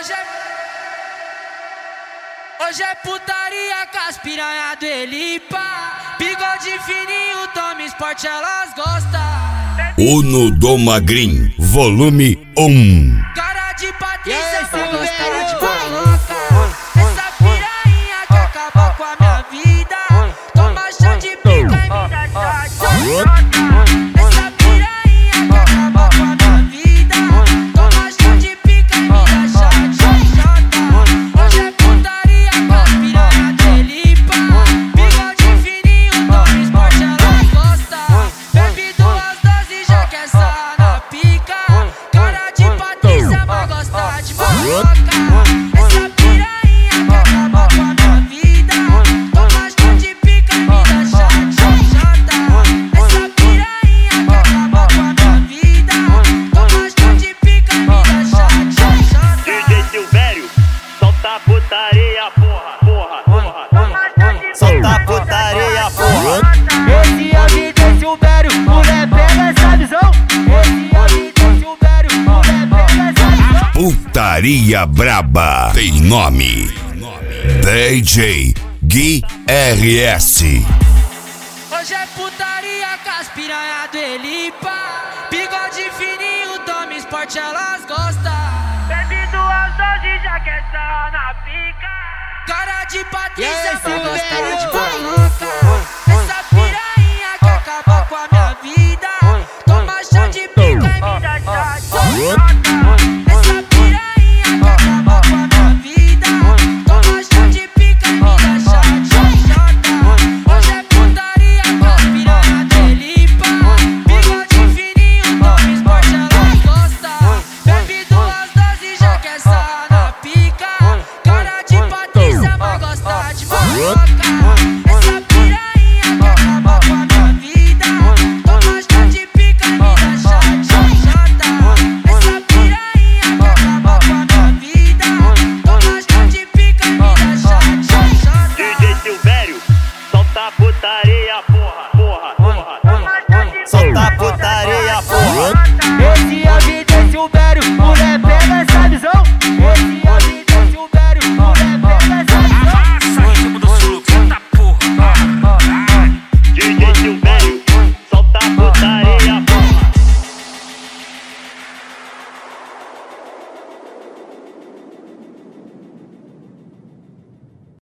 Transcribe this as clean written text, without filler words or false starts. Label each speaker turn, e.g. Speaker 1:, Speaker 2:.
Speaker 1: Hoje é putaria com as piranha do Elipa. Bigode fininho, toma esporte, elas gostam.
Speaker 2: Uno do Magrin, volume 1.
Speaker 1: Cara de Patrícia, vai gostar de maloca. Essa piranha que acabou com a minha vida. Toma chá de pica e me dá chá. Essa piranha que acabou com a minha vida. Toma chá de pica e me dá chá. Hoje é putaria com as piranha do Elipa. Bigode fininho, toma esporte, elas gostam. Bebe 2 doses, já quer sarrar na pica. Cara de Patrícia, vai gostar de maloca. Essa piranha que acabou com a minha vida. Toma chá de pica e me dá chá. Essa piranha que acabou com a minha vida. Toma chá de pica e me dá chá.
Speaker 3: DJ Silvério, solta a putaria, porra. Solta a putaria, porra.
Speaker 4: Esse é o DJ Silvério, mulher pega essa visão. Esse é o DJ Silvério, mulher pega essa visão.
Speaker 2: Putaria braba tem nome: DJ Gui RS.
Speaker 1: Hoje é putaria com as piranha do Elipa. Bigode fininho, toma esporte, elas gostam.
Speaker 3: Bebe 2 doses, já quer sarrar na pica.
Speaker 1: Cara de Patrícia, vai gostar de maloca. Essa piranha que acabou com a minha vida. Toma chá de pica e me dá chá. Essa piranha que acabou com a minha vida. Toma chá de pica e me dá chá. Hoje é putaria com as piranha do Elipa. Bigode fininho, toma esporte, elas gostam. Bebe 2 doses, já quer sarrar na pica. Cara de Patrícia, vai gostar de maloca. Essa piranha que acabou com a minha vida. Toma chá de pica e me dá chá. Essa piranha que acabou com a minha vida. Toma chá de pica e me dá chá.
Speaker 3: DJ Silvério, solta a putaria, porra. Solta a putaria.